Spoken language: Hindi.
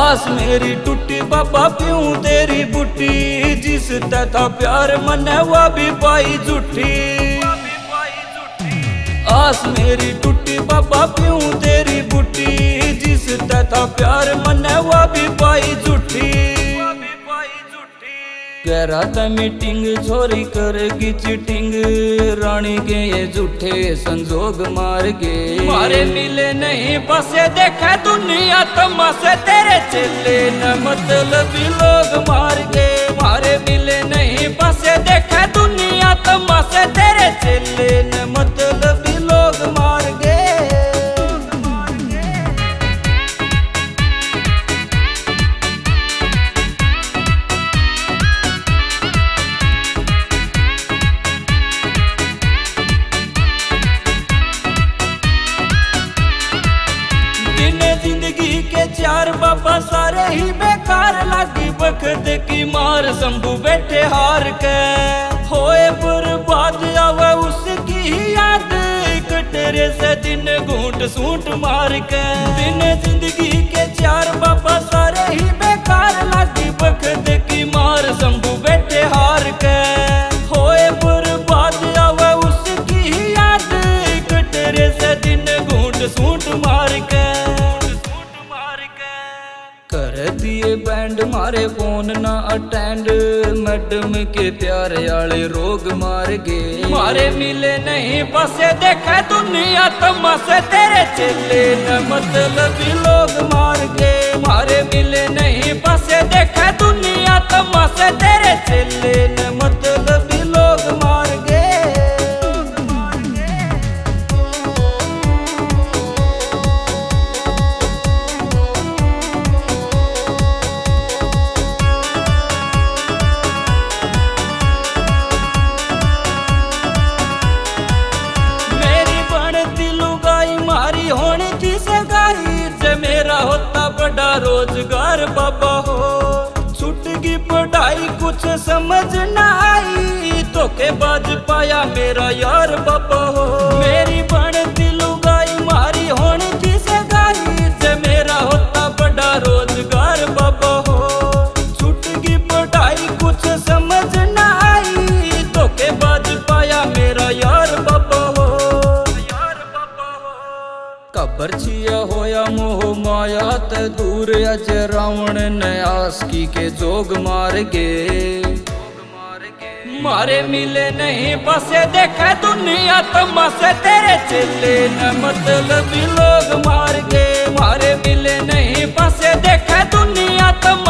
आस मेरी टूटी बाबा प्यूं तेरी बुटी, जिस तथा प्यार मने वो भी पाई झूठी। आस मेरी टूटी बाबा प्यूं तेरी बुटी, जिस तथा प्यार मने वो भी पाई झूठी। कह रहा था मीटिंग छोरी करेगी चीटिंग, रानी के ये झूठे संजोग मार के मारे मिले नहीं बसे देखा दुनिया तमाशे, तेरे चले न मतलब लोग मार के मारे मिले नहीं बसे देखा दुनिया तमाशे, तेरे चले न मतलब लोग मार के। जिंदगी के चार बाबा सारे ही बेकार, लागी बखत की मार शंभू बैठे हार के होए बर्बाद आवे उसकी ही याद, कटरे से दिन घूंट सूट मार के। दिन जिंदगी के चार बाबा सारे ही बेकार, लागी बखत की मार शंभू बैठे हार के होए बर्बाद आवे उसकी ही याद, कटरे से दिन घूंट सूट मार के। कर दिए बैंड मारे फोन ना अटेंड, मैडम के प्यारे आले रोग मार गए मारे मिले नहीं बसे देखा दुनिया तमाशे, तेरे चले न मतलब लोग मार गए मारे मिले नहीं बसे देखा दुनिया तमाशे, तेरे चले न मतलब लोग मार गए। होनी थी सगाई से मेरा होता बड़ा रोजगार बाबा हो, छुटगी पढ़ाई कुछ समझ न आई, तो के बाज पाया मेरा यार बाबा हो। मेरी बनती लुगाई मारी होनी थी सगाई से मेरा होता बड़ा रोजगार बाबा हो, छुटगी पढ़ाई कुछ समझ न आई, तो के बाज पाया मेरा यार बाबा हो। कबर छिया होया मोह माया ते दूर, अज रावण ने आसकी के जोग मार गे मारे मिले नहीं बसे देखा दुनिया तमाशे, तेरे चले न मतलब लोग मार गए मारे मिले नहीं बसे देखा दुनिया तमाशे।